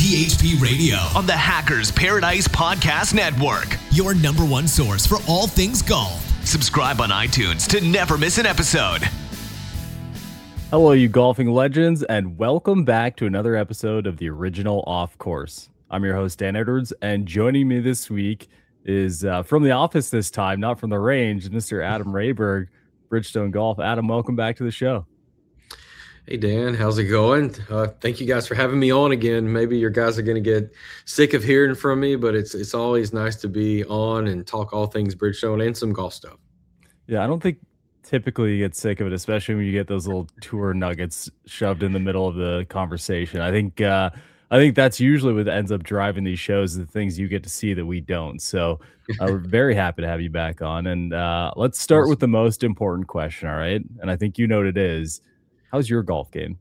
THP Radio on the Hackers Paradise Podcast Network. Your number one source for all things golf. Subscribe on iTunes to never miss an episode. Hello, you golfing legends, and welcome back to another episode of the original Off Course. I'm your host, Dan Edwards, and joining me this week is from the office this time, not from the range, Mr. Adam Rayberg, Bridgestone Golf. Adam, welcome back to the show. Hey, Dan, how's it going? Thank you guys for having me on again. Maybe your guys are going to get sick of hearing from me, but it's always nice to be on and talk all things Bridgestone and some golf stuff. Yeah, I don't think typically you get sick of it, especially when you get those little tour nuggets shoved in the middle of the conversation. I think that's usually what ends up driving these shows, the things you get to see that we don't. So we're very happy to have you back on. And let's start with the most important question, all right? And I think you know what it is. How's your golf game?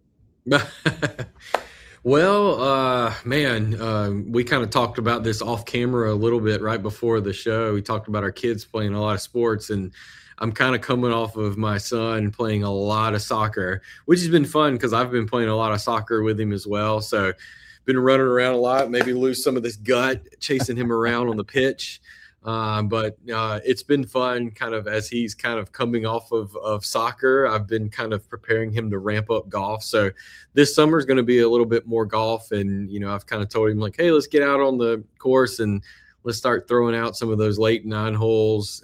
Well, we kind of talked about this off camera a little bit right before the show. We talked about our kids playing a lot of sports, and I'm kind of coming off of my son playing a lot of soccer, which has been fun because I've been playing a lot of soccer with him as well. So been running around a lot, maybe lose some of this gut chasing him around on the pitch. But it's been fun kind of as he's kind of coming off of soccer. I've been kind of preparing him to ramp up golf. So this summer is going to be a little bit more golf. And, I've kind of told him like, hey, let's get out on the course and let's start throwing out some of those late 9 holes,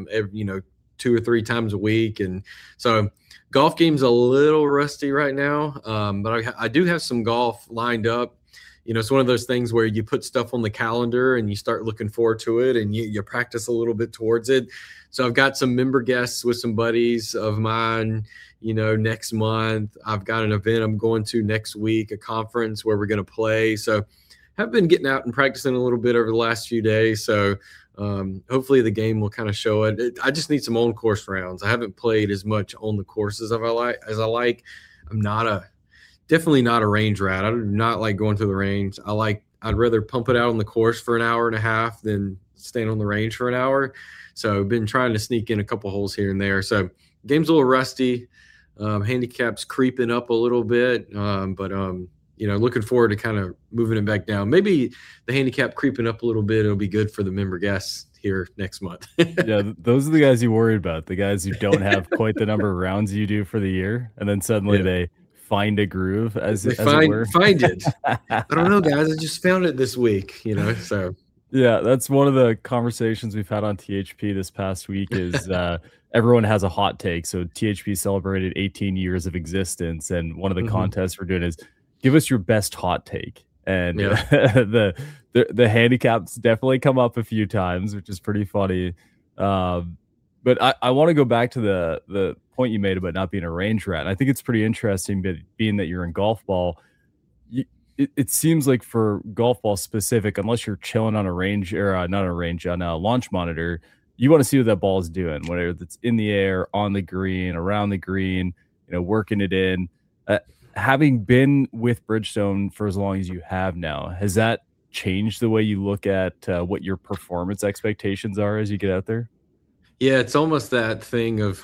2 or 3 times a week. And so golf game's a little rusty right now. But I do have some golf lined up. It's one of those things where you put stuff on the calendar and you start looking forward to it and you practice a little bit towards it. So I've got some member guests with some buddies of mine, next month. I've got an event I'm going to next week, a conference where we're going to play. So I've been getting out and practicing a little bit over the last few days. So hopefully the game will kind of show it. I just need some on course rounds. I haven't played as much on the courses as I like. I'm definitely not a range rat. I do not like going to the range. I'd rather pump it out on the course for an hour and a half than stand on the range for an hour. So I've been trying to sneak in a couple holes here and there. So game's a little rusty. Handicap's creeping up a little bit. But looking forward to kind of moving it back down. Maybe the handicap creeping up a little bit, it'll be good for the member guests here next month. Yeah, those are the guys you worried about, the guys who don't have quite the number of rounds you do for the year. And then suddenly they find a groove as it were. Find it. I don't know, guys. I just found it this week, so. Yeah, that's one of the conversations we've had on THP this past week is everyone has a hot take. So THP celebrated 18 years of existence. And one of the contests we're doing is give us your best hot take. And the handicaps definitely come up a few times, which is pretty funny. But I want to go back to the point you made about not being a range rat. And I think it's pretty interesting, but being that you're in golf ball, it seems like for golf ball specific, unless you're chilling on a range or not a range, on a launch monitor, you want to see what that ball is doing, whether it's in the air, on the green, around the green, working it in. Having been with Bridgestone for as long as you have now, has that changed the way you look at what your performance expectations are as you get out there? Yeah, it's almost that thing of,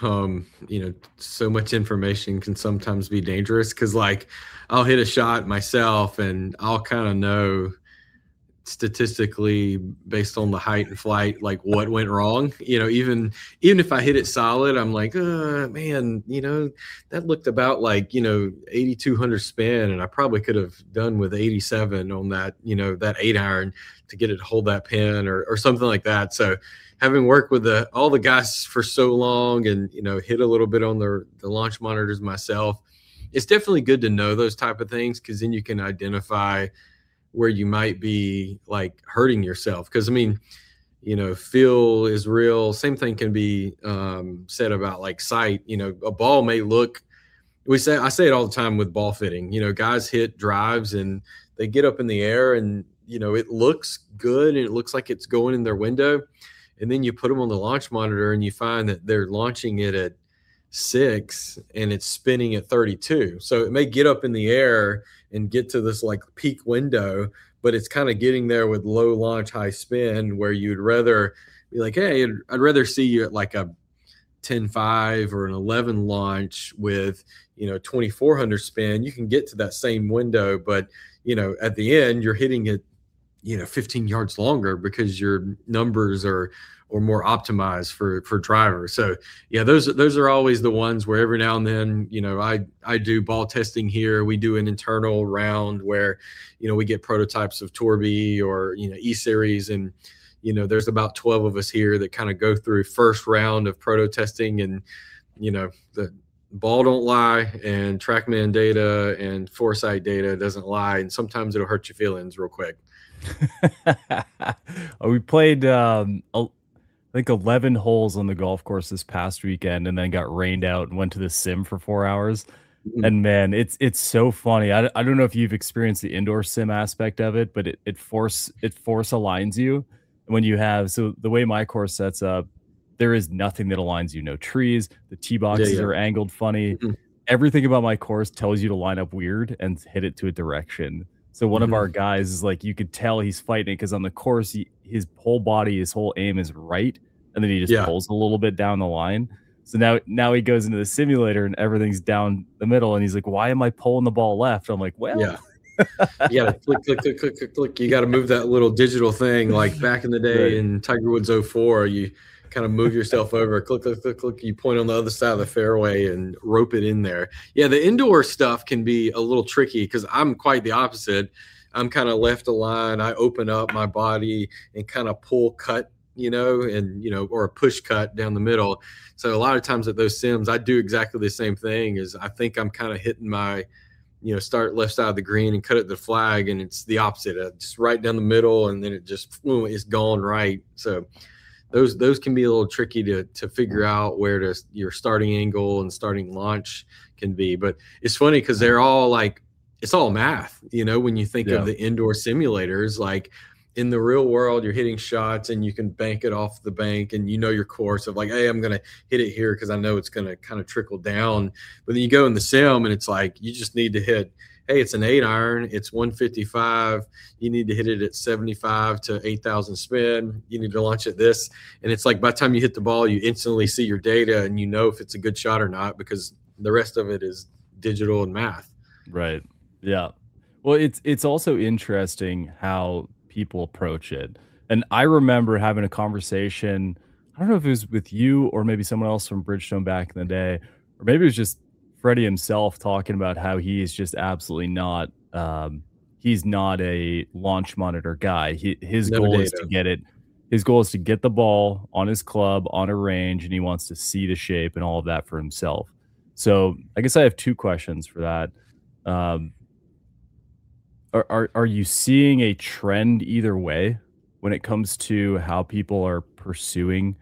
so much information can sometimes be dangerous because, I'll hit a shot myself and I'll kind of know statistically based on the height and flight, what went wrong. Even if I hit it solid, I'm like, man, that looked about 8,200 spin, and I probably could have done with 87 on that, that 8-iron to get it to hold that pin or something like that. So having worked with all the guys for so long and, hit a little bit on the launch monitors myself, it's definitely good to know those type of things because then you can identify where you might be hurting yourself. Because, feel is real. Same thing can be said about sight. A ball may look, I say it all the time with ball fitting, guys hit drives and they get up in the air and, it looks good and it looks like it's going in their window. And then you put them on the launch monitor and you find that they're launching it at 6 and it's spinning at 32. So it may get up in the air and get to this peak window, but it's kind of getting there with low launch, high spin where you'd rather be like, hey, I'd rather see you at a 10.5 or an 11 launch with, 2,400 spin. You can get to that same window, but at the end you're hitting it 15 yards longer because your numbers are more optimized for drivers. So yeah, those are always the ones where every now and then, I do ball testing here. We do an internal round where, we get prototypes of Torby or, E-Series, and, there's about 12 of us here that kind of go through first round of proto testing, and, the ball don't lie, and TrackMan data and Foresight data doesn't lie. And sometimes it'll hurt your feelings real quick. We played, I think 11 holes on the golf course this past weekend, and then got rained out and went to the sim for 4 hours. And man, it's so funny. I don't know if you've experienced the indoor sim aspect of it, but it force aligns you when you have, so the way my course sets up, there is nothing that aligns you. No trees, the tee boxes are angled funny. Everything about my course tells you to line up weird and hit it to a direction. So one of our guys is like, you could tell he's fighting it because on the course, his whole body, his whole aim is right. And then he just pulls a little bit down the line. So now he goes into the simulator and everything's down the middle. And he's like, why am I pulling the ball left? I'm like, well, you got to click. You got to move that little digital thing. Like back in the day in Tiger Woods 04, you kind of move yourself over, click. You point on the other side of the fairway and rope it in there. Yeah, the indoor stuff can be a little tricky because I'm quite the opposite. I'm kind of left align. I open up my body and kind of pull cut, or a push cut down the middle. So a lot of times at those sims, I do exactly the same thing. Is I think I'm kind of hitting my, start left side of the green and cut at the flag, and it's the opposite. Just right down the middle, and then it just it's gone right. So those can be a little tricky to figure out where your starting angle and starting launch can be. But it's funny because they're all like, it's all math, when you think of the indoor simulators. Like in the real world, you're hitting shots and you can bank it off the bank, and your course of like, hey, I'm going to hit it here because I know it's going to kind of trickle down. But then you go in the sim and it's like, you just need to hit, hey, it's an 8-iron, it's 155. You need to hit it at 75 to 8,000 spin. You need to launch at this. And it's like by the time you hit the ball, you instantly see your data and if it's a good shot or not, because the rest of it is digital and math. Right. Yeah. Well, it's also interesting how people approach it. And I remember having a conversation, I don't know if it was with you or maybe someone else from Bridgestone back in the day, or maybe it was just Freddie himself talking about how he is just absolutely not, he's not a launch monitor guy. His goal is to get it. His goal is to get the ball on his club, on a range, and he wants to see the shape and all of that for himself. So I guess I have two questions for that. Are you seeing a trend either way when it comes to how people are pursuing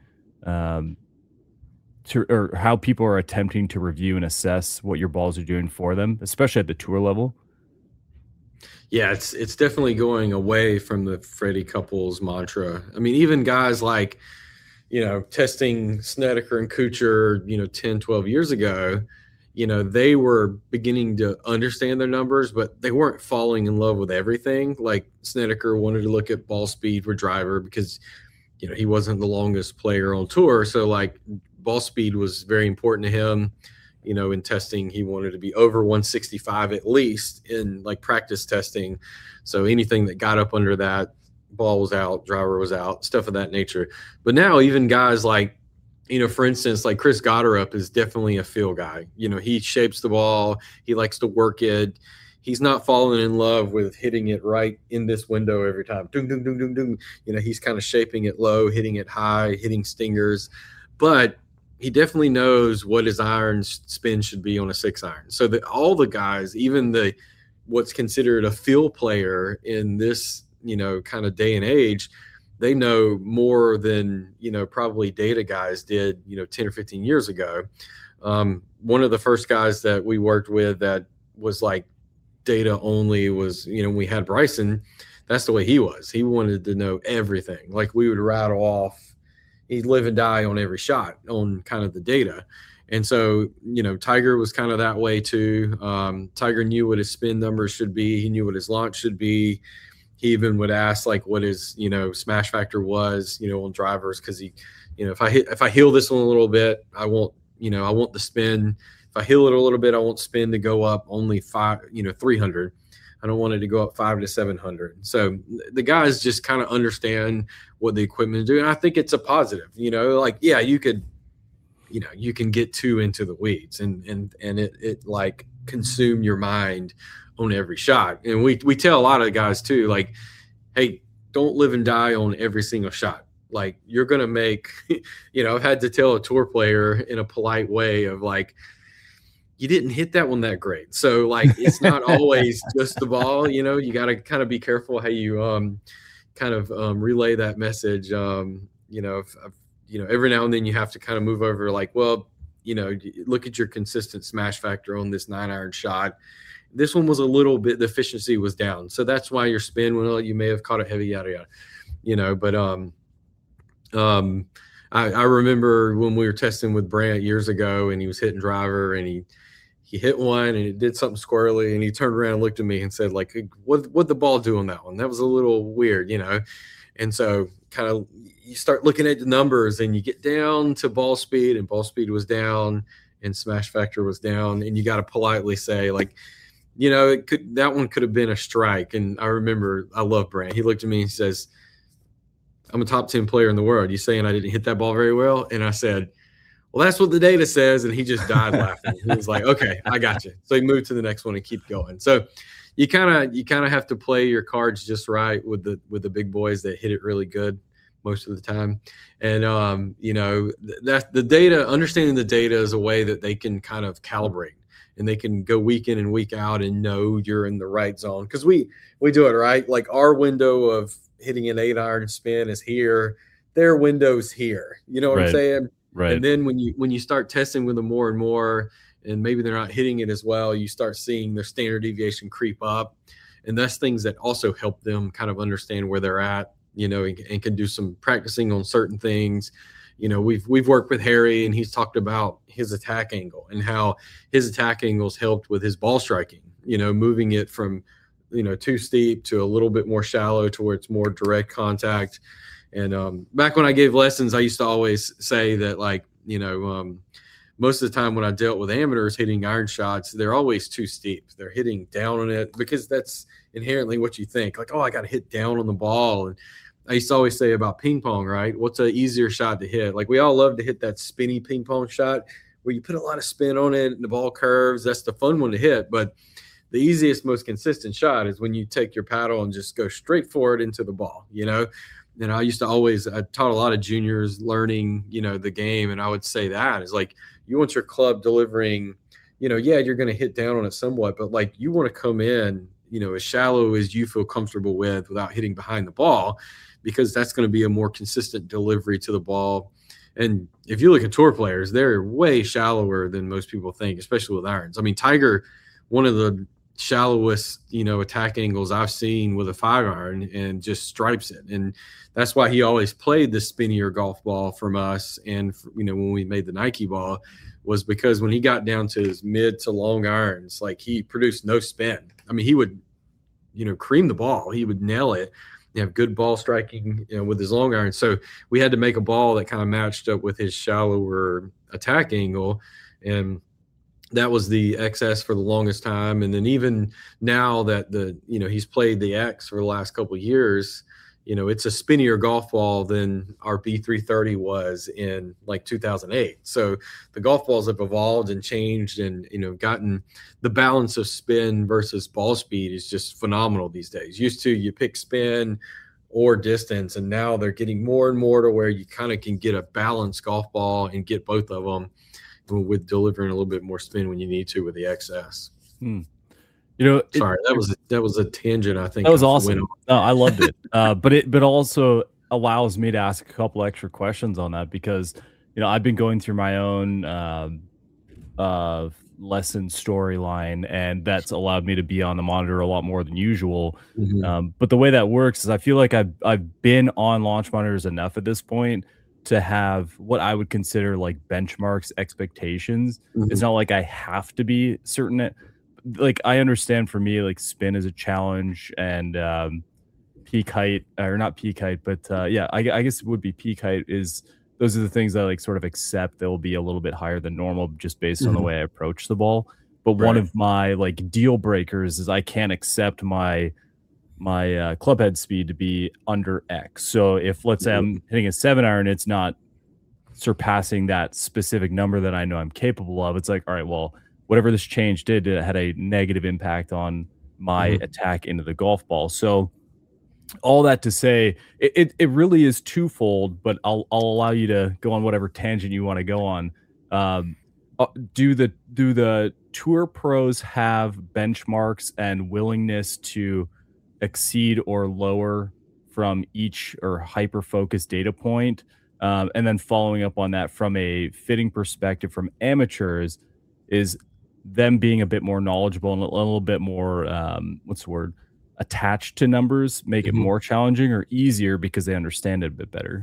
or how people are attempting to review and assess what your balls are doing for them, especially at the tour level? Yeah, it's definitely going away from the Freddie Couples mantra. I mean, even guys like, testing Snedeker and Kuchar, 10, 12 years ago, they were beginning to understand their numbers, but they weren't falling in love with everything. Like Snedeker wanted to look at ball speed for driver because, he wasn't the longest player on tour. So like ball speed was very important to him. In testing, he wanted to be over 165 at least in like practice testing. So anything that got up under that, ball was out, driver was out, stuff of that nature. But now even guys like, for instance, like Chris Gotterup is definitely a feel guy. He shapes the ball. He likes to work it. He's not falling in love with hitting it right in this window every time. Dung, dung, dung, dung, dung. He's kind of shaping it low, hitting it high, hitting stingers. But he definitely knows what his iron spin should be on a 6-iron. So that all the guys, even what's considered a feel player in this, kind of day and age, they know more than, probably data guys did, 10 or 15 years ago. One of the first guys that we worked with that was like data only was, we had Bryson. That's the way he was. He wanted to know everything. Like we would rattle off, he'd live and die on every shot on kind of the data. And so, Tiger was kind of that way too. Tiger knew what his spin numbers should be. He knew what his launch should be. He even would ask like what his, smash factor was, on drivers. Cause he, if I heel this one a little bit, I want the spin. If I heel it a little bit, I want spin to go up only 300. I don't want it to go up 500 to 700. So the guys just kind of understand what the equipment is doing. I think it's a positive, like, yeah, you could, you can get too into the weeds and it like consume your mind on every shot. And we tell a lot of guys too, like, hey, don't live and die on every single shot. Like, you're going to make, I've had to tell a tour player in a polite way of like, you didn't hit that one that great. So like, it's not always just the ball, you got to kind of be careful how you relay that message. Every now and then you have to kind of move over like, well, look at your consistent smash factor on this 9-iron shot. This one was a little bit, the efficiency was down. So that's why your spin, you may have caught it heavy, yada, yada, but I remember when we were testing with Brant years ago and he was hitting driver and he hit one and it did something squirrely and he turned around and looked at me and said, like, what'd the ball do on that one? That was a little weird, And so kind of you start looking at the numbers and you get down to ball speed, and ball speed was down and smash factor was down. And you got to politely say, like, that one could have been a strike. And I remember, I love Brant. He looked at me and says, I'm a top 10 player in the world. You saying I didn't hit that ball very well? And I said, well, that's what the data says. And he just died laughing. He was like, okay, I got you. So he moved to the next one and keep going. So you kind of have to play your cards just right with the big boys that hit it really good most of the time. And, that the data, understanding the data is a way that they can kind of calibrate and they can go week in and week out and know you're in the right zone. Cause we do it right. Like, our window of hitting an 8-iron spin is here. Their window's here. You know what I'm saying? Right. And then when you start testing with them more and more, and maybe they're not hitting it as well, you start seeing their standard deviation creep up. And that's things that also help them kind of understand where they're at, and can do some practicing on certain things. We've worked with Harry, and he's talked about his attack angle and how his attack angles helped with his ball striking, moving it from, too steep to a little bit more shallow to where it's more direct contact. And back when I gave lessons, I used to always say that, like, most of the time when I dealt with amateurs hitting iron shots, they're always too steep. They're hitting down on it because that's inherently what you think. Like, oh, I got to hit down on the ball. And I used to always say about ping pong, right? What's an easier shot to hit? Like, we all love to hit that spinny ping pong shot where you put a lot of spin on it and the ball curves. That's the fun one to hit. But the easiest, most consistent shot is when you take your paddle and just go straight forward into the ball, And I taught a lot of juniors learning, the game. And I would say that is like, you want your club delivering, you're going to hit down on it somewhat, but like, you want to come in, as shallow as you feel comfortable with without hitting behind the ball, because that's going to be a more consistent delivery to the ball. And if you look at tour players, they're way shallower than most people think, especially with irons. I mean, Tiger, one of the shallowest, attack angles I've seen with a 5-iron, and just stripes it. And that's why he always played the spinnier golf ball from us. And, when we made the Nike ball, was because when he got down to his mid to long irons, like, he produced no spin. I mean, he would, cream the ball. He would nail it. You have good ball striking, with his long iron. So we had to make a ball that kind of matched up with his shallower attack angle. And that was the XS for the longest time. And then even now that he's played the X for the last couple of years, it's a spinnier golf ball than our B330 was in like 2008. So the golf balls have evolved and changed, and, gotten the balance of spin versus ball speed is just phenomenal these days. Used to, you pick spin or distance, and now they're getting more and more to where you kind of can get a balanced golf ball and get both of them with delivering a little bit more spin when you need to with the XS. Sorry, that was a tangent. I think that was awesome. No, I loved it. But also allows me to ask a couple extra questions on that, because I've been going through my own lesson storyline, and that's allowed me to be on the monitor a lot more than usual. Mm-hmm. But the way that works is I feel like I've been on launch monitors enough at this point to have what I would consider like benchmarks, expectations. Mm-hmm. It's not like I have to be certain. Like, I understand for me, like, spin is a challenge, and peak height, or not peak height, but I guess it would be peak height. Those are the things that I like sort of accept. They'll be a little bit higher than normal just based on the way I approach the ball. But one of my like deal breakers is I can't accept my club head speed to be under X. So if, let's say, I'm hitting a 7-iron, it's not surpassing that specific number that I know I'm capable of. It's like, all right, well, whatever this change did, it had a negative impact on my attack into the golf ball. So all that to say, it really is twofold, but I'll allow you to go on whatever tangent you want to go on. Do the tour pros have benchmarks and willingness to exceed or lower from each or hyper-focused data point? And then following up on that from a fitting perspective from amateurs is them being a bit more knowledgeable and a little bit more, attached to numbers, make it more challenging or easier because they understand it a bit better?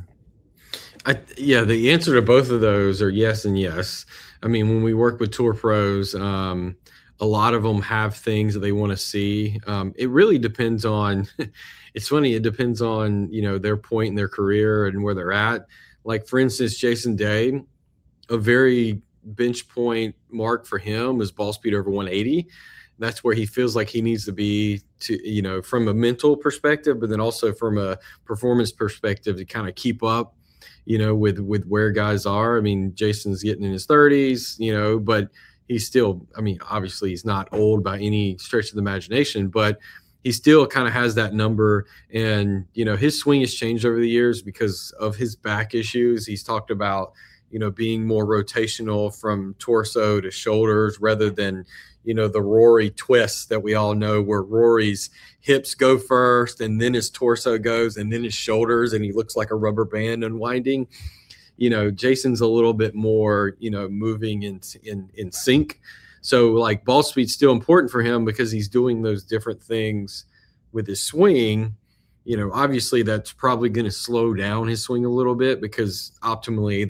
The answer to both of those are yes and yes. I mean, when we work with tour pros, a lot of them have things that they want to see. It really depends on, it's funny, it depends on, their point in their career and where they're at. Like, for instance, Jason Day, a very bench point mark for him is ball speed over 180. That's where he feels like he needs to be to, from a mental perspective, but then also from a performance perspective to kind of keep up, with where guys are. I mean, Jason's getting in his 30s, but he's still, I mean, obviously he's not old by any stretch of the imagination, but he still kind of has that number. And, his swing has changed over the years because of his back issues. He's talked about, being more rotational from torso to shoulders rather than, the Rory twist that we all know, where Rory's hips go first and then his torso goes and then his shoulders, and he looks like a rubber band unwinding. Jason's a little bit more, moving in sync. So like ball speed's still important for him because he's doing those different things with his swing. Obviously that's probably going to slow down his swing a little bit because optimally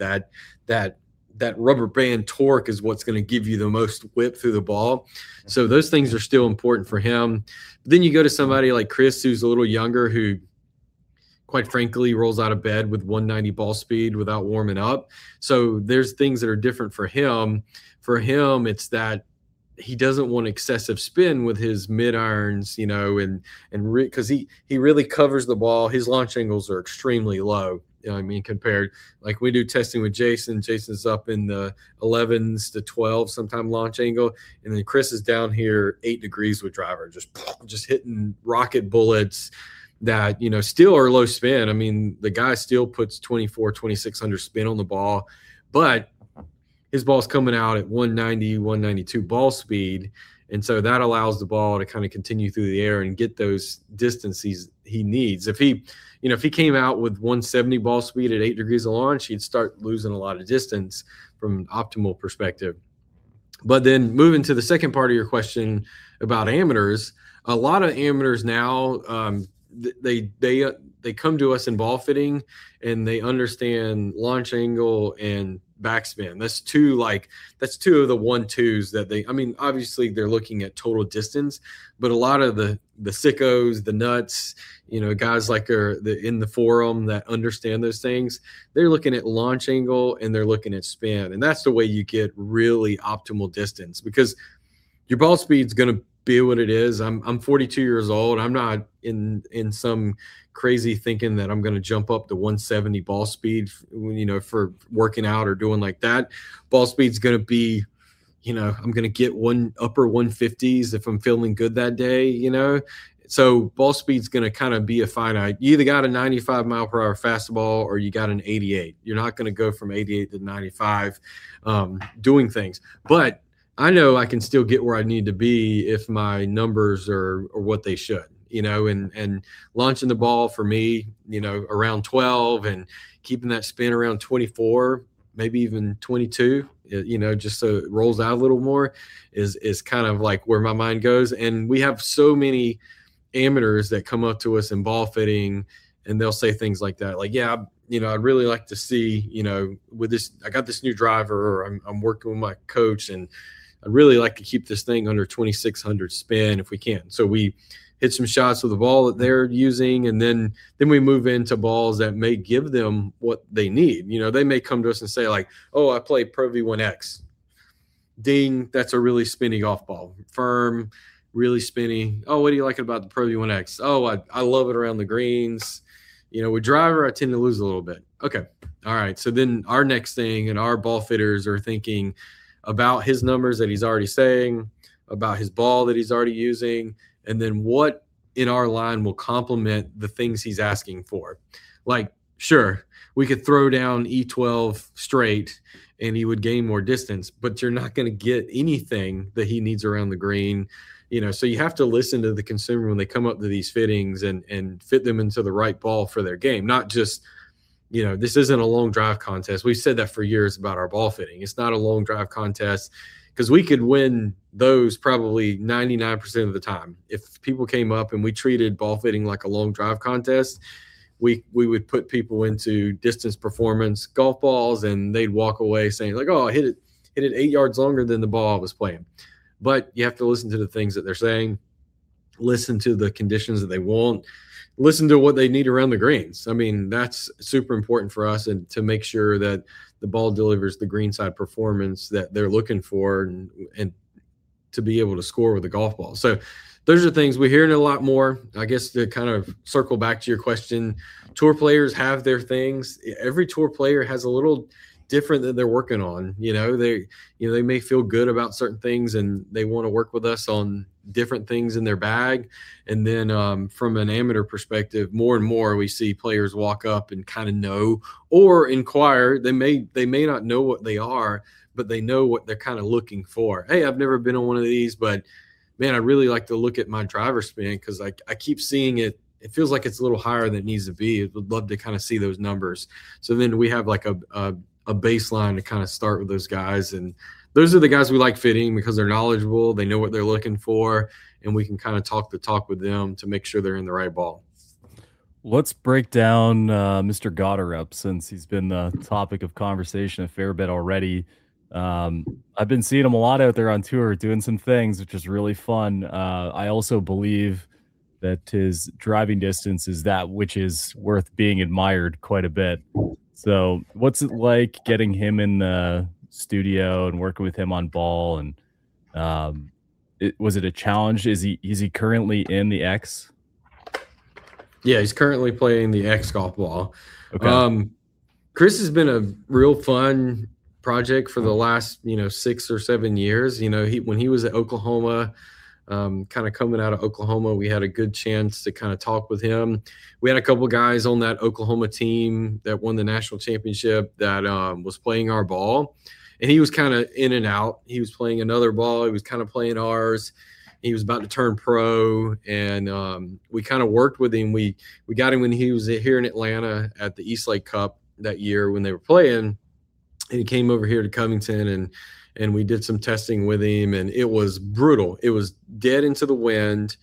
that rubber band torque is what's going to give you the most whip through the ball. So those things are still important for him. But then you go to somebody like Chris, who's a little younger, who quite frankly rolls out of bed with 190 ball speed without warming up. So there's things that are different for him. For him, it's that he doesn't want excessive spin with his mid irons, because he really covers the ball. His launch angles are extremely low. Compared, like we do testing with Jason's up in the 11s to 12 sometime launch angle, and then Chris is down here 8 degrees with driver, just hitting rocket bullets that still are low spin. I mean, the guy still puts 2,600 spin on the ball, but his ball's coming out at 190, 192 ball speed, and so that allows the ball to kind of continue through the air and get those distances he needs. If he came out with 170 ball speed at 8 degrees of launch, he'd start losing a lot of distance from an optimal perspective. But then moving to the second part of your question about amateurs, a lot of amateurs now, they come to us in ball fitting and they understand launch angle and backspin. That's two of the 1-2s that obviously they're looking at total distance, but a lot of the sickos, the nuts, guys like in the forum that understand those things, they're looking at launch angle and they're looking at spin. And that's the way you get really optimal distance, because your ball speed's going to be what it is. I'm 42 years old. I'm not in some crazy thinking that I'm going to jump up to 170 ball speed, for working out or doing like that. Ball speed's going to be, I'm going to get upper 150s if I'm feeling good that day, So ball speed's going to kind of be a finite. You either got a 95 mile per hour fastball or you got an 88. You're not going to go from 88 to 95 doing things. But I know I can still get where I need to be if my numbers are what they should, and launching the ball for me, around 12 and keeping that spin around 24, maybe even 22, just so it rolls out a little more is kind of like where my mind goes. And we have so many amateurs that come up to us in ball fitting and they'll say things like that. Like, yeah, I'd really like to see, with this, I got this new driver, or I'm working with my coach and I'd really like to keep this thing under 2,600 spin if we can. So we hit some shots with the ball that they're using, and then we move into balls that may give them what they need. They may come to us and say like, oh, I play Pro V1X. ding, that's a really spinny golf ball. Firm, really spinny. Oh, what do you like about the Pro V1X? Oh, I love it around the greens. With driver, I tend to lose a little bit. Okay. All right. So then our next thing, and our ball fitters are thinking about his numbers that he's already saying, about his ball that he's already using, and then what in our line will complement the things he's asking for. Like, sure, we could throw down E12 straight and he would gain more distance, but you're not going to get anything that he needs around the green. So you have to listen to the consumer when they come up to these fittings and fit them into the right ball for their game. Not just, this isn't a long drive contest. We've said that for years about our ball fitting. It's not a long drive contest, because we could win those probably 99% of the time. If people came up and we treated ball fitting like a long drive contest, we would put people into distance performance golf balls, and they'd walk away saying like, oh, I hit it 8 yards longer than the ball I was playing. But you have to listen to the things that they're saying, listen to the conditions that they want, listen to what they need around the greens. I mean, that's super important for us, and to make sure that the ball delivers the greenside performance that they're looking for, and to be able to score with the golf ball. So those are things we're hearing a lot more. I guess to kind of circle back to your question, tour players have their things. Every tour player has a little different that they're working on. They may feel good about certain things and they want to work with us on different things in their bag. And then from an amateur perspective, more and more we see players walk up and kind of know or inquire. They may not know what they are, but they know what they're kind of looking for. Hey, I've never been on one of these, but man, I really like to look at my driver spin because I keep seeing it. It feels like it's a little higher than it needs to be. I would love to kind of see those numbers. So then we have like a baseline to kind of start with those guys. And those are the guys we like fitting because they're knowledgeable. They know what they're looking for, and we can kind of talk the talk with them to make sure they're in the right ball. Let's break down Mr. Gotterup, since he's been the topic of conversation a fair bit already. I've been seeing him a lot out there on tour doing some things, which is really fun. I also believe that his driving distance is that which is worth being admired quite a bit. So what's it like getting him in the studio and working with him on ball? And was it a challenge? Is he currently in the X? Yeah, he's currently playing the X golf ball. Okay. Chris has been a real fun project for the last 6 or 7 years. When he was at Oklahoma, kind of coming out of Oklahoma, we had a good chance to kind of talk with him. We had a couple guys on that Oklahoma team that won the national championship that was playing our ball, and he was kind of in and out. He was playing another ball. He was kind of playing ours. He was about to turn pro, and we kind of worked with him. We got him when he was here in Atlanta at the East Lake Cup that year when they were playing, and he came over here to Covington, and we did some testing with him, and it was brutal. It was dead into the wind,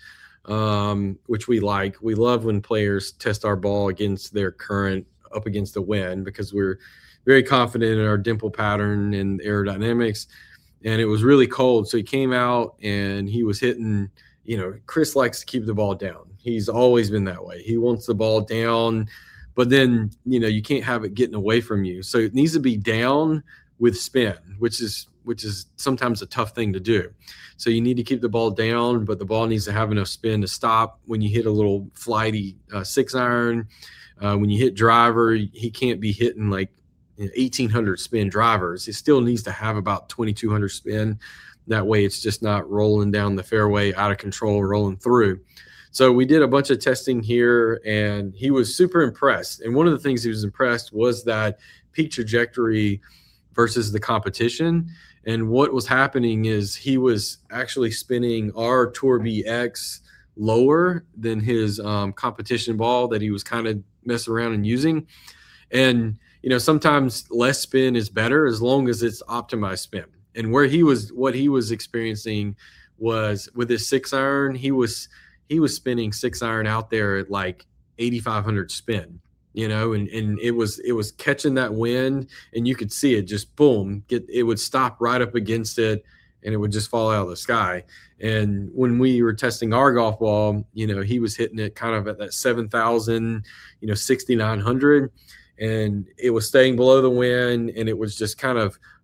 which we like. We love when players test our ball against their current up against the wind because we're very confident in our dimple pattern and aerodynamics. And it was really cold. So he came out and he was hitting, Chris likes to keep the ball down. He's always been that way. He wants the ball down, but then, you can't have it getting away from you. So it needs to be down with spin, which is sometimes a tough thing to do. So you need to keep the ball down, but the ball needs to have enough spin to stop when you hit a little flighty 6-iron. When you hit driver, he can't be hitting like 1,800 spin drivers. It still needs to have about 2,200 spin. That way it's just not rolling down the fairway out of control, rolling through. So we did a bunch of testing here, and he was super impressed. And one of the things he was impressed was that peak trajectory versus the competition. And what was happening is he was actually spinning our Tour BX lower than his competition ball that he was kind of messing around and using. And sometimes less spin is better as long as it's optimized spin. And what he was experiencing was with his 6-iron, he was spinning 6-iron out there at like 8,500 spin, and it was catching that wind, and you could see it just boom, it would stop right up against it, and it would just fall out of the sky. And when we were testing our golf ball, he was hitting it kind of at that 7,000, 6,900. And it was staying below the wind, and it was just kind of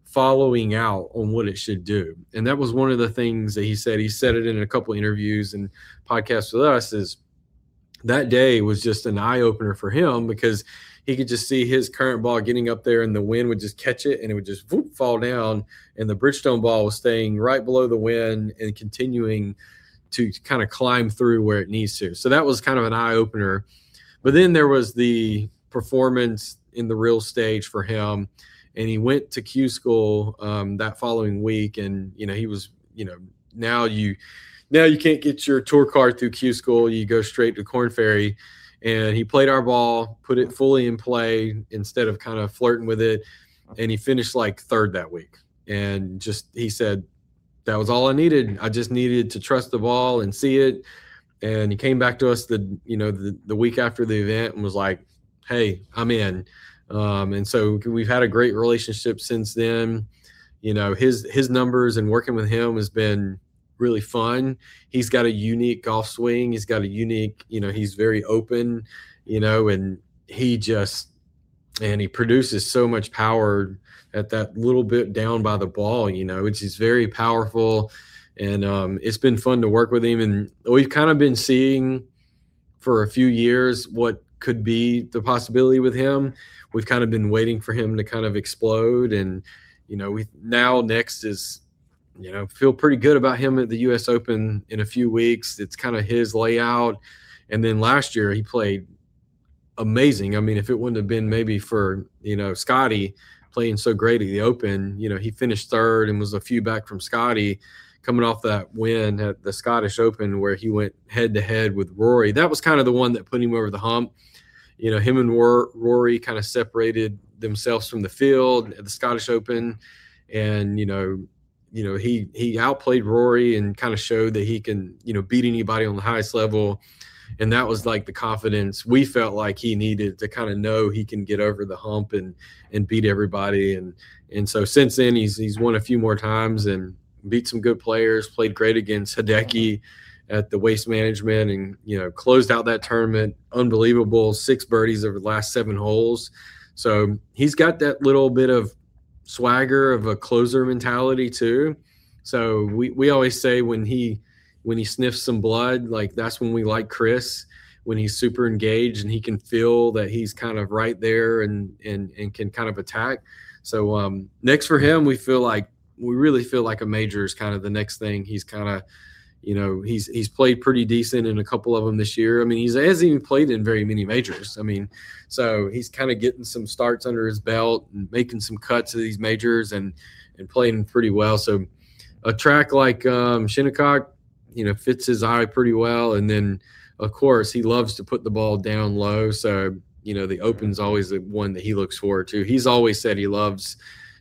following out on what it should do. And that was one of the things that he said. He said it in a couple of interviews and podcasts with us, is that day was just an eye opener for him, because he could just see his current ball getting up there and the wind would just catch it and it would just whoop, fall down. And the Bridgestone ball was staying right below the wind and continuing to kind of climb through where it needs to. So that was kind of an eye opener. But then there was the performance in the real stage for him. And he went to Q school that following week. And, he was, now you can't get your tour card through Q school. You go straight to Korn Ferry. And he played our ball, put it fully in play instead of kind of flirting with it. And he finished like third that week. And he said, that was all I needed. I just needed to trust the ball and see it. And he came back to us the week after the event and was like, hey, I'm in. And so we've had a great relationship since then. His numbers and working with him has been really fun. He's got a unique golf swing. He's got a unique, he's very open, and he produces so much power at that little bit down by the ball, which is very powerful. And it's been fun to work with him. And we've kind of been seeing for a few years what could be the possibility with him. We've kind of been waiting for him to kind of explode. And, next is, feel pretty good about him at the U.S. Open in a few weeks. It's kind of his layout. And then last year he played amazing. I mean, if it wouldn't have been maybe for, Scotty playing so great at the Open, he finished third and was a few back from Scotty coming off that win at the Scottish Open where he went head to head with Rory. That was kind of the one that put him over the hump. Him and Rory kind of separated themselves from the field at the Scottish Open. And, he outplayed Rory and kind of showed that he can, beat anybody on the highest level. And that was like the confidence we felt like he needed to kind of know he can get over the hump and beat everybody. And so since then he's won a few more times and beat some good players, played great against Hideki at the Waste Management and, closed out that tournament. Unbelievable 6 birdies over the last 7 holes. So he's got that little bit of swagger of a closer mentality too. So we always say when he sniffs some blood, like that's when we like Chris, when he's super engaged and he can feel that he's kind of right there and can kind of attack. So next for him, we really feel like a major is kind of the next thing. He's kind of, he's played pretty decent in a couple of them this year. I mean, he hasn't even played in very many majors. I mean, so he's kind of getting some starts under his belt and making some cuts of these majors and playing pretty well. So a track like Shinnecock, fits his eye pretty well. And then, of course, he loves to put the ball down low. So, the Open's always the one that he looks forward to. He's always said he loves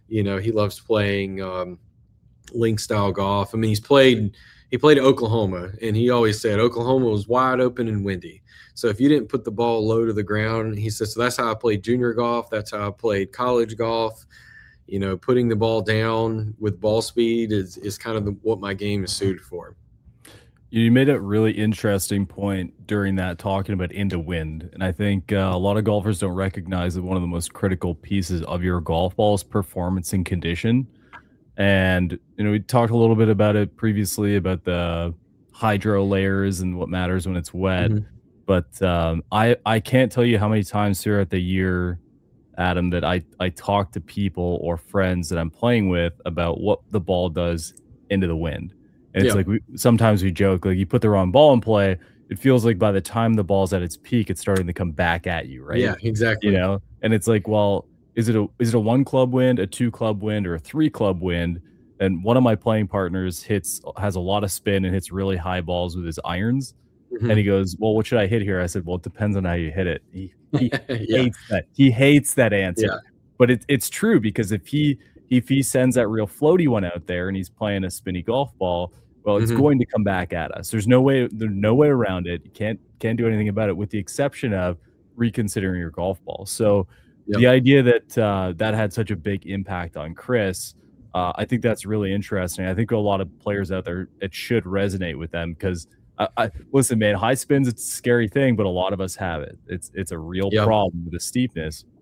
playing link style golf. I mean, he played at Oklahoma, and he always said Oklahoma was wide open and windy. So if you didn't put the ball low to the ground, he says, so that's how I played junior golf. That's how I played college golf. Putting the ball down with ball speed is kind of what my game is suited for. You made a really interesting point during that, talking about into wind. And I think a lot of golfers don't recognize that one of the most critical pieces of your golf ball is performance and condition. And, we talked a little bit about it previously about the hydro layers and what matters when it's wet. Mm-hmm. But I can't tell you how many times throughout the year, Adam, that I talk to people or friends that I'm playing with about what the ball does into the wind. And it's like sometimes we joke, like you put the wrong ball in play, it feels like by the time the ball's at its peak, it's starting to come back at you, right? Yeah, exactly. And it's like, well, is it a 1 club wind, a 2 club wind, or a 3 club wind? And one of my playing partners has a lot of spin and hits really high balls with his irons. Mm-hmm. And he goes, well, what should I hit here? I said, well, it depends on how you hit it. He hates that. He hates that answer. Yeah. But it's true, because if he sends that real floaty one out there and he's playing a spinny golf ball, well, it's going to come back at us. There's no way around it. You can't do anything about it, with the exception of reconsidering your golf ball. So the idea that that had such a big impact on Chris, I think that's really interesting. I think a lot of players out there, it should resonate with them, because listen, man, high spins, it's a scary thing, but a lot of us have it. It's a real problem with the steepness.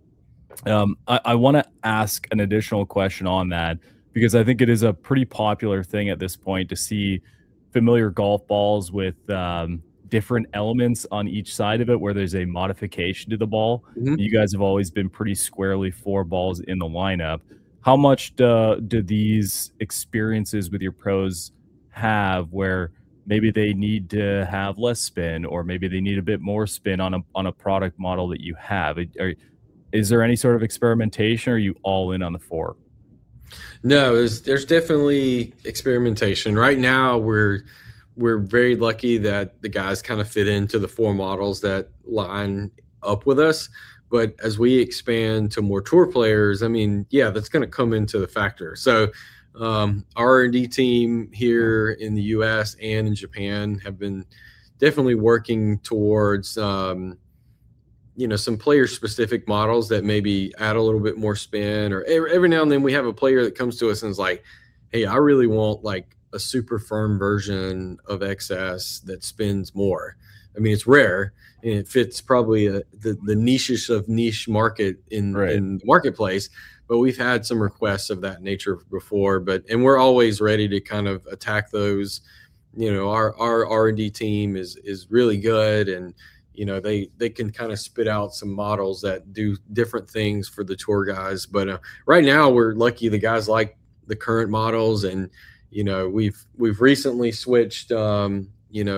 I want to ask an additional question on that because I think it is a pretty popular thing at this point to see familiar golf balls with different elements on each side of it where there's a modification to the ball. Mhm. You guys have always been pretty squarely 4 balls in the lineup. How much do these experiences with your pros have where maybe they need to have less spin or maybe they need a bit more spin on a product model that you have? Is there any sort of experimentation, or are you all in on the 4? No, there's definitely experimentation. Right now, we're very lucky that the guys kind of fit into the 4 models that line up with us. But as we expand to more tour players, I mean, yeah, that's going to come into the factor. So our R&D team here in the U.S. and in Japan have been definitely working towards some player-specific models that maybe add a little bit more spin. Or every now and then we have a player that comes to us and is like, hey, I really want like a super firm version of XS that spins more. I mean, it's rare and it fits probably the niche of niche market in the marketplace. But we've had some requests of that nature before. And we're always ready to kind of attack those. Our R&D team is really good, and they can kind of spit out some models that do different things for the tour guys. But right now we're lucky the guys like the current models, and we've recently switched Harry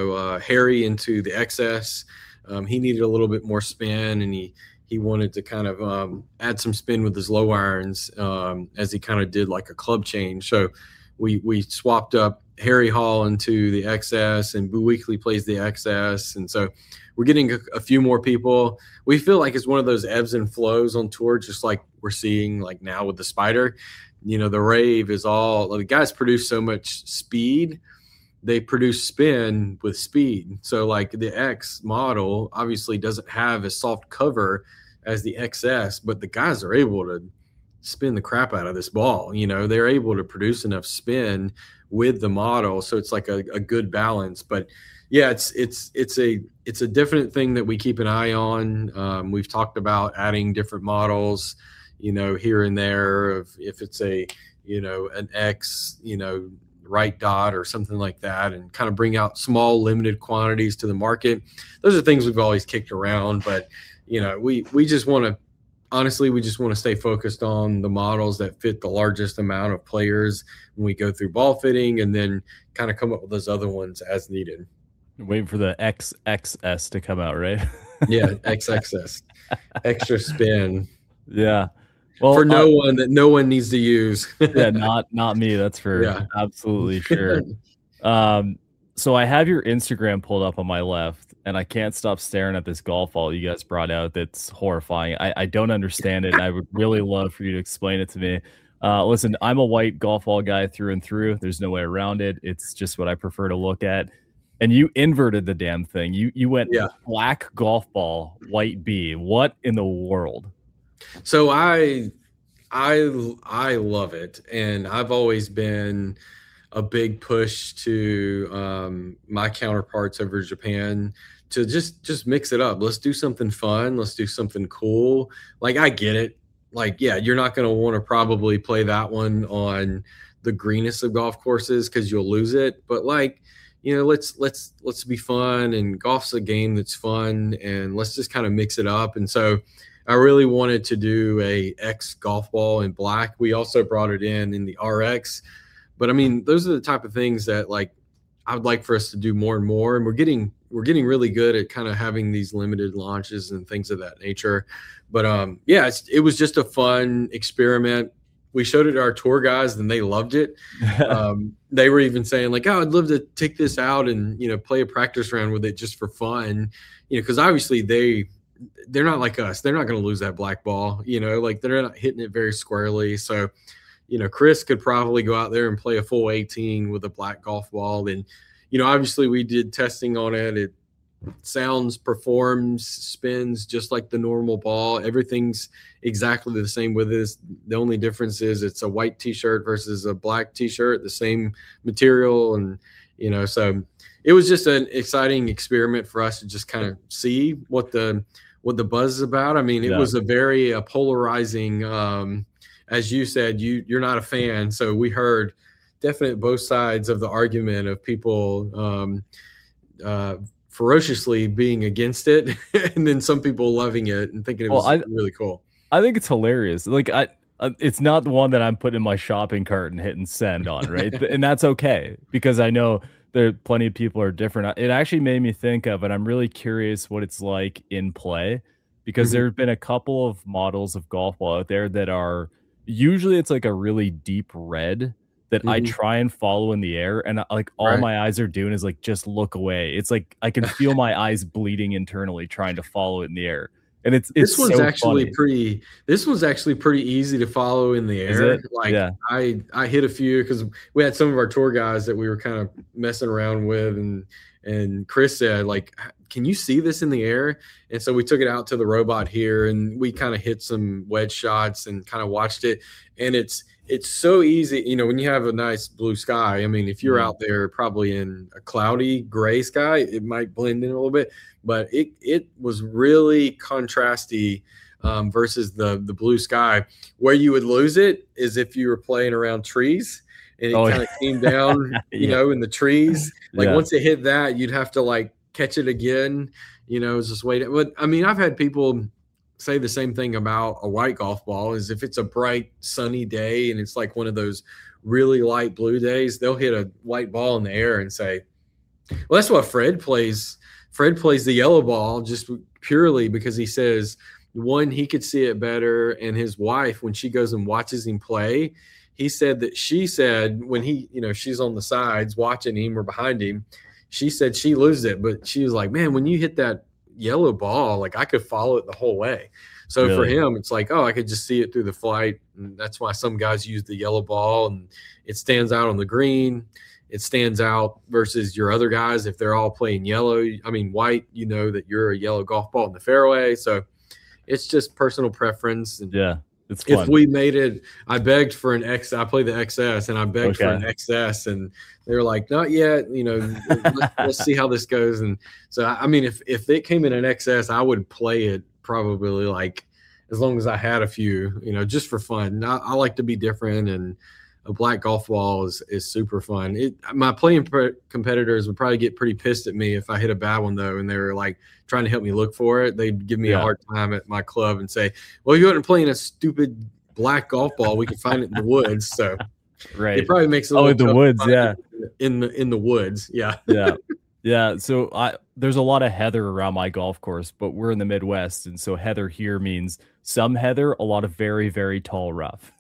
into the XS. He needed a little bit more spin, and he wanted to kind of add some spin with his low irons as he kind of did like a club change. So we swapped up Harry Hall into the XS, and Boo Weekley plays the XS. And so we're getting a few more people. We feel like it's one of those ebbs and flows on tour, just like we're seeing like now with the Spider. The rave is all the guys produce so much speed. They produce spin with speed. So like the X model obviously doesn't have a soft cover as the XS, but the guys are able to spin the crap out of this ball. They're able to produce enough spin with the model. So it's like a good balance. But yeah, it's a definite thing that we keep an eye on. We've talked about adding different models, here and there, if it's an X, right dot or something like that, and kind of bring out small limited quantities to the market. Those are things we've always kicked around, but we just want to, honestly, we just want to stay focused on the models that fit the largest amount of players when we go through ball fitting, and then kind of come up with those other ones as needed. Waiting for the XXS to come out, right? Yeah, XXS, extra spin. Yeah. Well, for no one needs to use. Yeah, not me. That's for absolutely sure. So I have your Instagram pulled up on my left, and I can't stop staring at this golf ball you guys brought out. That's horrifying. I don't understand it, and I would really love for you to explain it to me. Listen, I'm a white golf ball guy through and through. There's no way around it. It's just what I prefer to look at. And you inverted the damn thing. You went black golf ball, white B. What in the world? So I love it, and I've always been a big push to my counterparts over Japan to just mix it up. Let's do something fun. Let's do something cool. Like, I get it. Like, yeah, you're not going to want to probably play that one on the greenest of golf courses because you'll lose it. But like, let's be fun, and golf's a game that's fun, and let's just kind of mix it up. And so I really wanted to do a X golf ball in black. We also brought it in the RX. But I mean, those are the type of things that like I would like for us to do more and more. And we're getting really good at kind of having these limited launches and things of that nature. But it was just a fun experiment. We showed it to our tour guys, and they loved it. They were even saying like, "Oh, I'd love to take this out and play a practice round with it just for fun." Because obviously they're not like us. They're not going to lose that black ball. Like they're not hitting it very squarely. So, Chris could probably go out there and play a full 18 with a black golf ball. And, obviously we did testing on it. It sounds, performs, spins just like the normal ball. Everything's exactly the same with this. The only difference is it's a white t-shirt versus a black t-shirt, the same material. And So it was just an exciting experiment for us to just kind of see what the buzz is about. I mean, it was a very polarizing, as you said, you're not a fan. So we heard definite both sides of the argument of people ferociously being against it, and then some people loving it and thinking it was really cool. I think it's hilarious. Like it's not the one that I'm putting in my shopping cart and hitting send on, right? And that's okay, because I know there are plenty of people are different. It actually made me think of, and I'm really curious what it's like in play, because there have been a couple of models of golf ball out there that are usually it's like a really deep red that I try and follow in the air, and like all my eyes are doing is like just look away. It's like I can feel my eyes bleeding internally trying to follow it in the air. And this one's actually pretty easy to follow in the air. Like I hit a few because we had some of our tour guys that we were kind of messing around with, and Chris said, like, can you see this in the air? And so we took it out to the robot here, and we kind of hit some wedge shots and kind of watched it. And it's so easy, when you have a nice blue sky. I mean, if you're out there probably in a cloudy gray sky, it might blend in a little bit, but it was really contrasty versus the blue sky. Where you would lose it is if you were playing around trees and it kind of came down, in the trees. Like once it hit that, you'd have to like catch it again, just wait. But I mean, I've had people say the same thing about a white golf ball. Is if it's a bright sunny day and it's like one of those really light blue days, they'll hit a white ball in the air and say, well, that's what Fred plays. Fred plays the yellow ball just purely because he says, one, he could see it better, and his wife, when she goes and watches him play, he said that she said when he, she's on the sides watching him or behind him, she said she loses it, but she was like, man, when you hit that yellow ball, like I could follow it the whole way. So for him, it's like, I could just see it through the flight. And that's why some guys use the yellow ball, and it stands out on the green. It stands out versus your other guys. If they're all playing white, that you're a yellow golf ball in the fairway. So it's just personal preference. And it's fun. If we made it, I begged for an X. I play the XS, and I begged for an XS, and they were like, not yet. Let's see how this goes. And so, I mean, if it came in an XS, I would play it probably like as long as I had a few, just for fun. I like to be different, and a black golf ball is super fun. My playing competitors would probably get pretty pissed at me if I hit a bad one, though, and they were like trying to help me look for it. They'd give me a hard time at my club and say, well, you weren't playing a stupid black golf ball. We could find it in the woods. So it probably makes it a little in the woods, in the woods. Yeah. So there's a lot of heather around my golf course, but we're in the Midwest, and so heather here means some heather, a lot of very, very tall rough.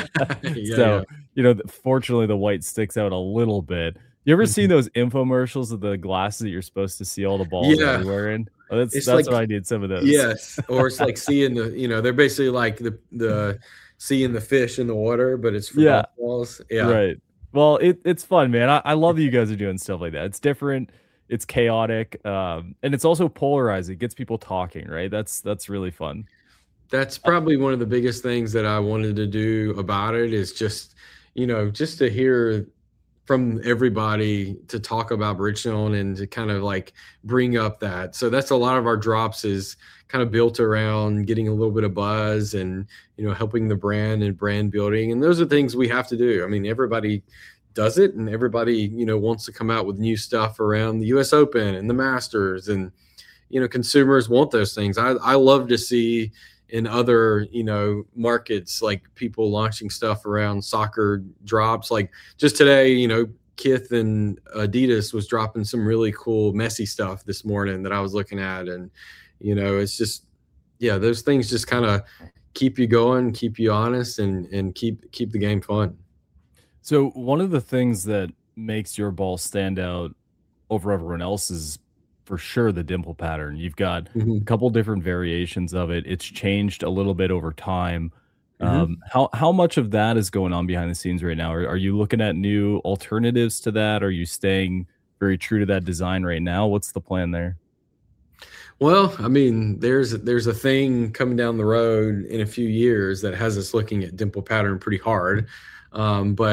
Fortunately the white sticks out a little bit. You ever seen those infomercials of the glasses that you're supposed to see all the balls everywhere in? Oh, that's like, what I need, some of those. Yes. Or it's like seeing they're basically like the seeing the fish in the water, but it's for golf balls. Yeah. Right. Well, it's fun, man. I love that you guys are doing stuff like that. It's different, it's chaotic, and it's also polarizing. It gets people talking, right? That's really fun. That's probably one of the biggest things that I wanted to do about it, is just to hear from everybody, to talk about Bridgestone and to kind of like bring up that. So that's a lot of our drops is kind of built around getting a little bit of buzz and, helping the brand and brand building. And those are things we have to do. I mean, everybody does it, and everybody, wants to come out with new stuff around the US Open and the Masters, and, consumers want those things. I love to see in other, markets, like people launching stuff around soccer drops. Like just today, Kith and Adidas was dropping some really cool Messi stuff this morning that I was looking at. And, it's just, those things just kind of keep you going, keep you honest, and keep the game fun. So one of the things that makes your ball stand out over everyone else is for sure the dimple pattern. You've got a couple different variations of it. It's changed a little bit over time. How much of that is going on behind the scenes right now? Are you looking at new alternatives to that? Are you staying very true to that design right now? What's the plan there? Well, I mean, there's a thing coming down the road in a few years that has us looking at dimple pattern pretty hard. But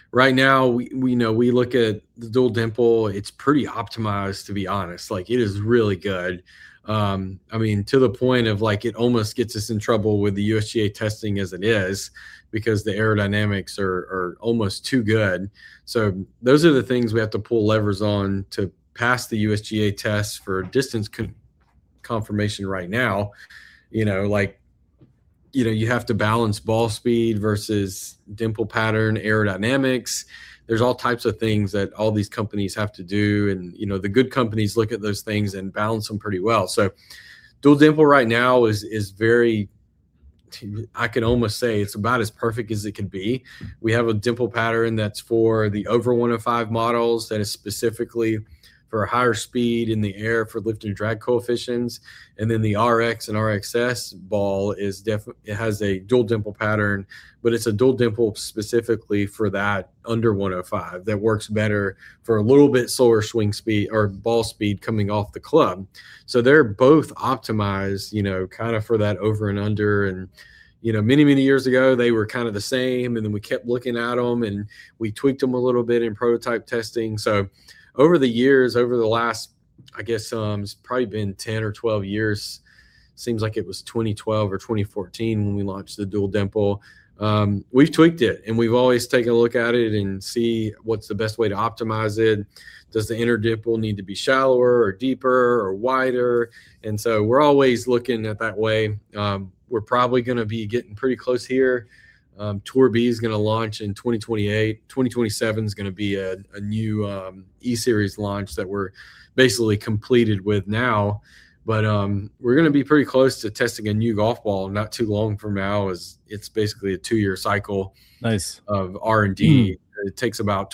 right now we look at the dual dimple. It's pretty optimized, to be honest. Like, it is really good. I mean, to the point of like, it almost gets us in trouble with the USGA testing as it is, because the aerodynamics are almost too good. So those are the things we have to pull levers on to pass the USGA tests for distance confirmation right now. You have to balance ball speed versus dimple pattern, aerodynamics. There's all types of things that all these companies have to do. And, the good companies look at those things and balance them pretty well. So dual dimple right now is very, I can almost say it's about as perfect as it can be. We have a dimple pattern that's for the over 105 models, that is specifically for a higher speed in the air for lift and drag coefficients. And then the RX and RXS ball it has a dual dimple pattern, but it's a dual dimple specifically for that under 105 that works better for a little bit slower swing speed or ball speed coming off the club. So they're both optimized, kind of for that over and under. And, many, many years ago, they were kind of the same. And then we kept looking at them and we tweaked them a little bit in prototype testing. So over the years, over the last, I guess it's probably been 10 or 12 years. Seems like it was 2012 or 2014 when we launched the dual dimple. We've tweaked it, and we've always taken a look at it and see what's the best way to optimize it. Does the inner dimple need to be shallower or deeper or wider? And so we're always looking at that way. We're probably going to be getting pretty close here. Tour B is going to launch in 2028. 2027 is going to be a new E-Series launch that we're basically completed with now. But we're going to be pretty close to testing a new golf ball not too long from now. It's basically a 2-year cycle of R&D. It takes about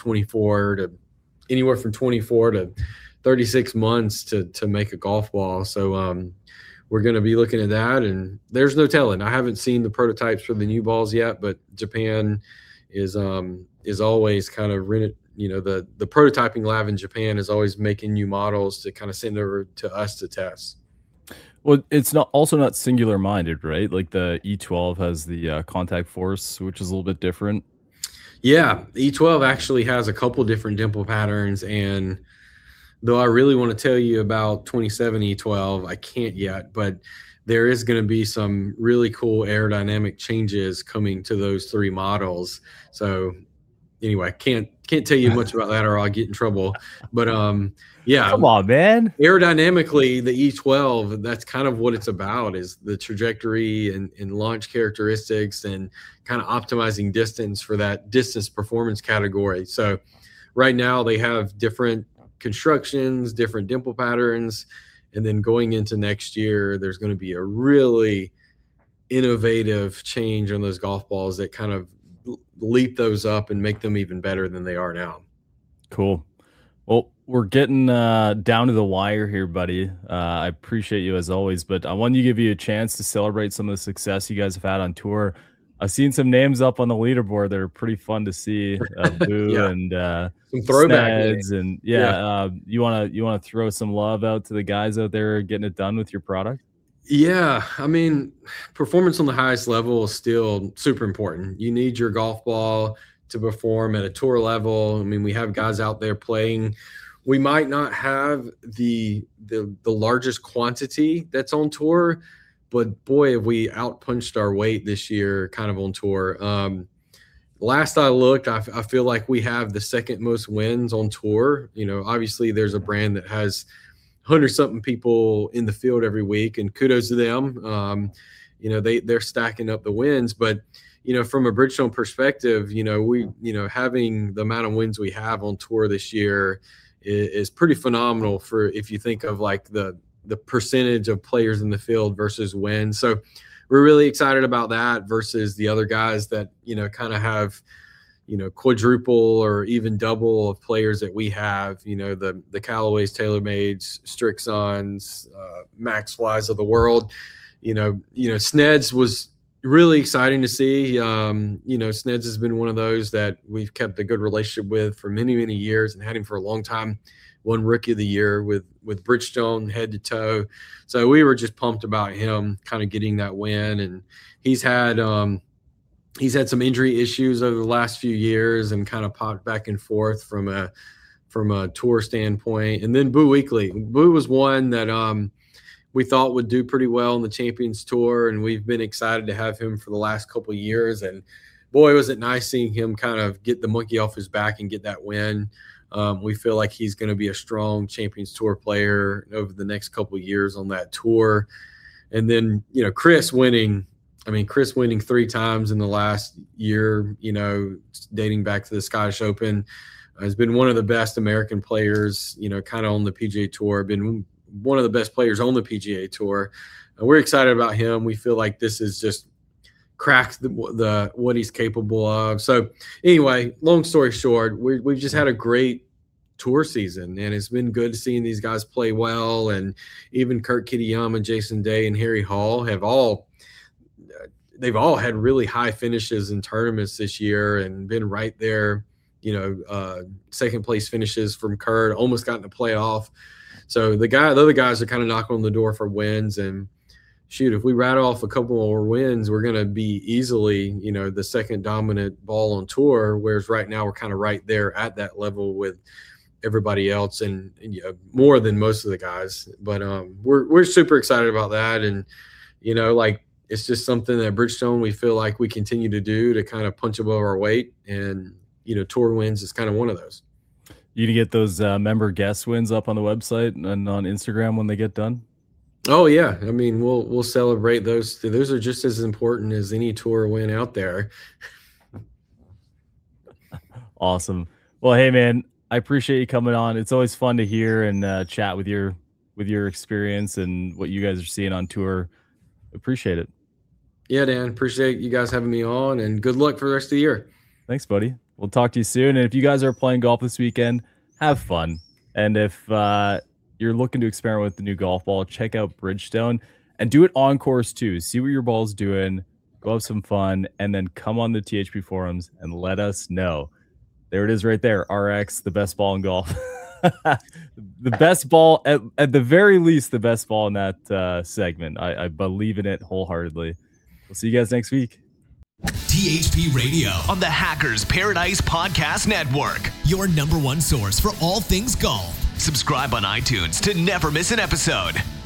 anywhere from 24 to 36 months to make a golf ball. So we're going to be looking at that, and there's no telling. I haven't seen the prototypes for the new balls yet, but Japan is always kind of the prototyping lab in Japan is always making new models to kind of send over to us to test. Well, it's not singular minded, right? Like the E12 has the contact force, which is a little bit different. Yeah, E12 actually has a couple different dimple patterns, and though I really want to tell you about 27 E12, I can't yet, but there is going to be some really cool aerodynamic changes coming to those 3 models. So anyway, can't tell you much about that or I'll get in trouble. But yeah. Come on, man. Aerodynamically, the E12, that's kind of what it's about, is the trajectory and launch characteristics and kind of optimizing distance for that distance performance category. So right now they have different constructions, different dimple patterns, and then going into next year, there's going to be a really innovative change on those golf balls that kind of leap those up and make them even better than they are now. Cool. Well, we're getting down to the wire here, buddy. I appreciate you as always, but I want to give you a chance to celebrate some of the success you guys have had on tour. I've seen some names up on the leaderboard that are pretty fun to see. Boo yeah. And some throwback Sneds and you wanna throw some love out to the guys out there getting it done with your product? Yeah, I mean, performance on the highest level is still super important. You need your golf ball to perform at a tour level. I mean, we have guys out there playing. We might not have the largest quantity that's on tour, but boy, have we outpunched our weight this year kind of on tour. Last I looked, I feel like we have the second most wins on tour. Obviously there's a brand that has 100-something people in the field every week, and kudos to them. They're stacking up the wins, but from a Bridgestone perspective, having the amount of wins we have on tour this year is pretty phenomenal for, if you think of like the percentage of players in the field versus wins. So we're really excited about that versus the other guys that, kind of have, quadruple or even double of players that we have, the Callaways, TaylorMades, Strixons, Max Flies of the world. Sneds was really exciting to see. Sneds has been one of those that we've kept a good relationship with for many, many years and had him for a long time. Won Rookie of the Year with Bridgestone head to toe. So we were just pumped about him kind of getting that win. And he's had he's had some injury issues over the last few years and kind of popped back and forth from a tour standpoint. And then Boo Weekley. Boo was one that we thought would do pretty well on the Champions Tour, and we've been excited to have him for the last couple of years. And boy, was it nice seeing him kind of get the monkey off his back and get that win. We feel like he's going to be a strong Champions Tour player over the next couple of years on that tour. And then, Chris winning 3 times in the last year, dating back to the Scottish Open, has been one of the best American players, kind of on the PGA Tour, been one of the best players on the PGA Tour. And we're excited about him. We feel like this is just cracked the what he's capable of. So anyway, long story short, we've just had a great tour season, and it's been good seeing these guys play well. And even Kurt Kitayama, Jason Day, and Harry Hall they've all had really high finishes in tournaments this year and been right there, second place finishes from Kurt, almost got in the playoff. So the other guys are kind of knocking on the door for wins. And shoot, if we rattle off a couple more wins, we're going to be easily, the second dominant ball on tour, whereas right now we're kind of right there at that level with everybody else and more than most of the guys. But we're super excited about that. And, it's just something that Bridgestone, we feel like we continue to do to kind of punch above our weight. And, tour wins is kind of one of those. You to get those member guest wins up on the website and on Instagram when they get done? Oh yeah, I mean we'll celebrate those. Those are just as important as any tour win out there. Awesome. Well, hey man, I appreciate you coming on. It's always fun to hear and chat with your experience and what you guys are seeing on tour. Appreciate it. Yeah, Dan, appreciate you guys having me on, and good luck for the rest of the year. Thanks, buddy. We'll talk to you soon. And if you guys are playing golf this weekend, have fun. And if you're looking to experiment with the new golf ball, check out Bridgestone and do it on course too. See what your ball's doing, go have some fun, and then come on the THP forums and let us know. There it is right there. RX, the best ball in golf. The best ball, at the very least, the best ball in that segment. I believe in it wholeheartedly. We'll see you guys next week. THP Radio On the Hackers Paradise Podcast Network. your #1 source for all things golf. Subscribe on iTunes to never miss an episode.